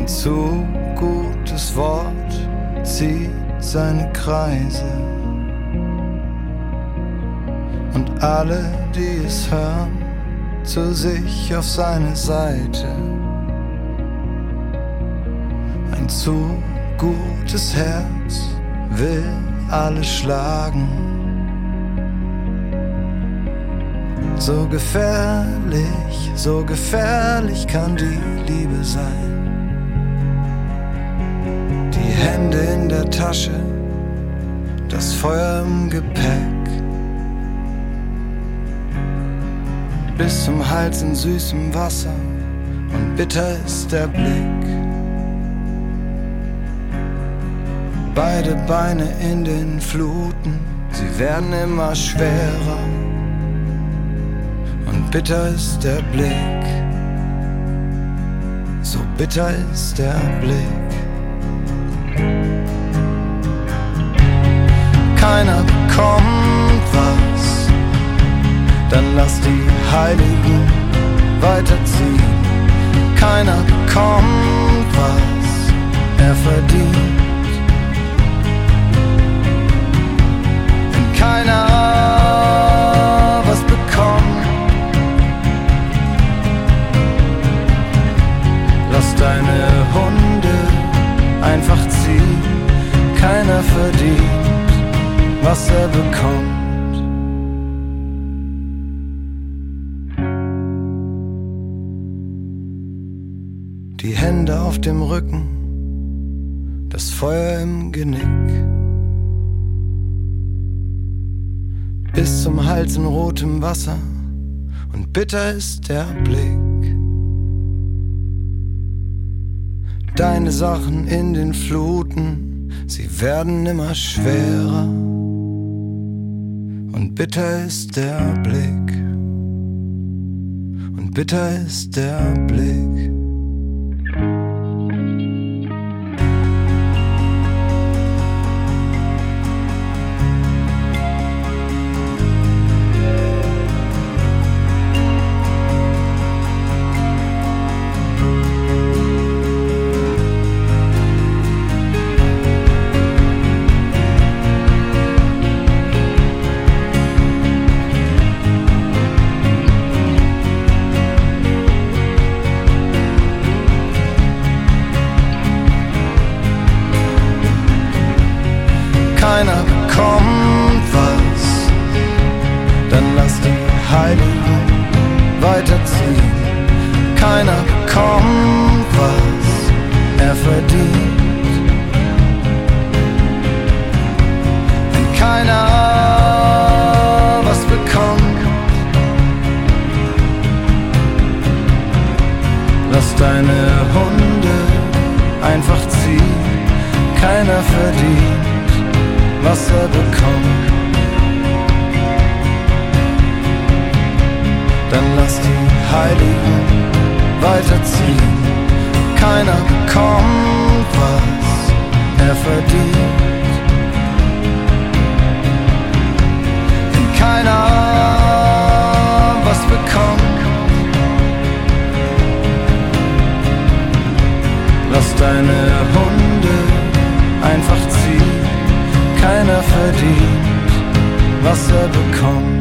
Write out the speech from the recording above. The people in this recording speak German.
zu gutes Wort zieht seine Kreise. Und alle, die es hören, zu sich auf seine Seite. Ein zu gutes Herz will alle schlagen. So gefährlich kann die Liebe sein. Die Hände in der Tasche, das Feuer im Gepäck. Bis zum Hals in süßem Wasser und bitter ist der Blick. Beide Beine in den Fluten, sie werden immer schwerer. Und bitter ist der Blick, so bitter ist der Blick. Keiner bekommt was, dann lass die Heiligen weiterziehen. Keiner bekommt, was er verdient. Wenn keiner was bekommt, lass deine Hunde einfach ziehen. Keiner verdient, was er bekommt. Die Hände auf dem Rücken, das Feuer im Genick. Bis zum Hals in rotem Wasser und bitter ist der Blick. Deine Sachen in den Fluten, sie werden immer schwerer. Und bitter ist der Blick. Und bitter ist der Blick. Keiner bekommt was, dann lass die Heiligen weiterziehen. Keiner bekommt, was er verdient. Wenn keiner was bekommt, lass deine Hunde einfach ziehen. Keiner verdient, was er bekommt. Dann lass die Heiligen weiterziehen. Keiner bekommt, was er verdient. Wenn keiner was bekommt, lass deine Hunde einfach ziehen. Keiner verdient, was er bekommt.